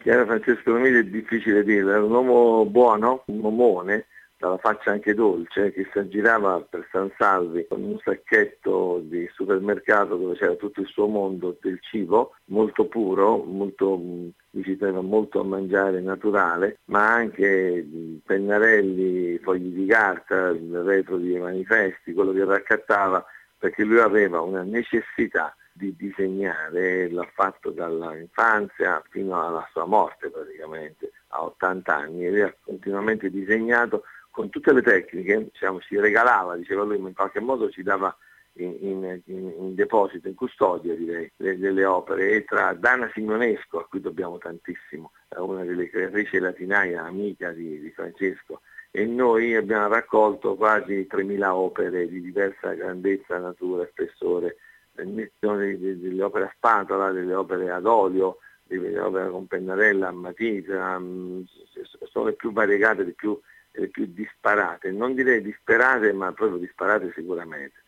Chi era Francesco Romiti è difficile dirlo, era un uomo buono, un omone, dalla faccia anche dolce, che si aggirava per San Salvi con un sacchetto di supermercato dove c'era tutto il suo mondo del cibo, molto puro, molto, gli ci teneva molto a mangiare naturale, ma anche pennarelli, fogli di carta, il retro di manifesti, quello che raccattava, perché lui aveva una necessità di disegnare, l'ha fatto dall'infanzia fino alla sua morte praticamente, a 80 anni, e lui ha continuamente disegnato con tutte le tecniche, diciamo, ci regalava, diceva lui, ma in qualche modo ci dava in deposito, in custodia direi, delle opere, e tra Dana Simonesco, a cui dobbiamo tantissimo, una delle creatrici latinaia, amica di Francesco, e noi abbiamo raccolto quasi 3.000 opere di diversa grandezza, natura, spessore, delle opere a spatola, delle opere ad olio, delle opere con pennarella, a matita, sono le più variegate, le più disparate, non direi disperate, ma proprio disparate sicuramente.